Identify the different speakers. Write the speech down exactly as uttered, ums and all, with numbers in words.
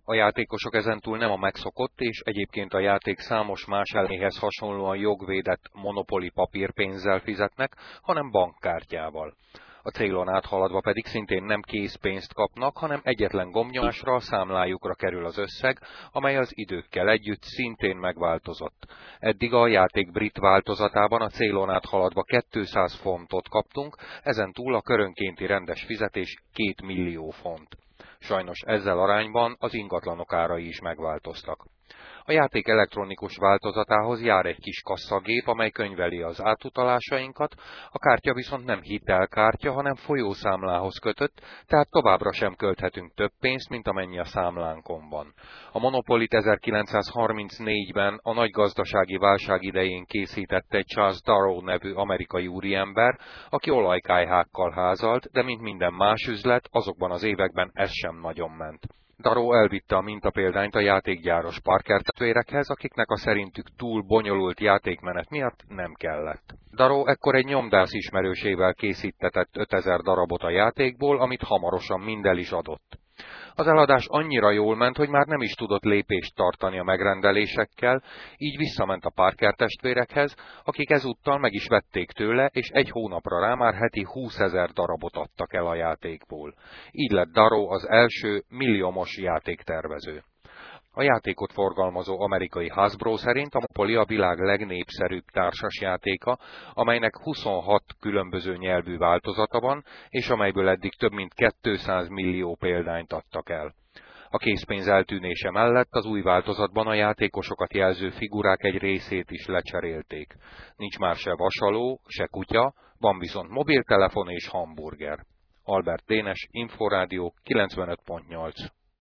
Speaker 1: A játékosok ezentúl nem a megszokott és egyébként a játék számos más eleméhez hasonlóan jogvédett Monopoly papírpénzzel fizetnek, hanem bankkártyával. A célon áthaladva pedig szintén nem készpénzt kapnak, hanem egyetlen gombnyomásra a számlájukra kerül az összeg, amely az időkkel együtt szintén megváltozott. Eddig a játék brit változatában a célon áthaladva kétszáz fontot kaptunk, ezentúl a körönkénti rendes fizetés két millió font. Sajnos ezzel arányban az ingatlanok árai is megváltoztak. A játék elektronikus változatához jár egy kis kasszagép, amely könyveli az átutalásainkat, a kártya viszont nem hitelkártya, hanem folyószámlához kötött, tehát továbbra sem költhetünk több pénzt, mint amennyi a számlánkon van. A Monopolyt ezerkilencszázharmincnégyben a nagy gazdasági válság idején készítette egy Charles Darrow nevű amerikai úriember, aki olajkályhákkal házalt, de mint minden más üzlet, azokban az években ez sem nagyon ment. Darrow elvitte a mintapéldányt a játékgyáros Parker testvérekhez, akiknek a szerintük túl bonyolult játékmenet miatt nem kellett. Darrow ekkor egy nyomdász ismerősével készítetett ötezer darabot a játékból, amit hamarosan mind el is adott. Az eladás annyira jól ment, hogy már nem is tudott lépést tartani a megrendelésekkel, így visszament a Parker testvérekhez, akik ezúttal meg is vették tőle, és egy hónapra rá már heti húszezer darabot adtak el a játékból. Így lett Darrow az első milliómos játéktervező. A játékot forgalmazó amerikai Hasbro szerint a Monopoly a világ legnépszerűbb társasjátéka, amelynek huszonhat különböző nyelvű változata van, és amelyből eddig több mint kétszáz millió példányt adtak el. A készpénz eltűnése mellett az új változatban a játékosokat jelző figurák egy részét is lecserélték. Nincs már se vasaló, se kutya, van viszont mobiltelefon és hamburger. Albert Dénes, Inforádió kilencvenöt pont nyolc.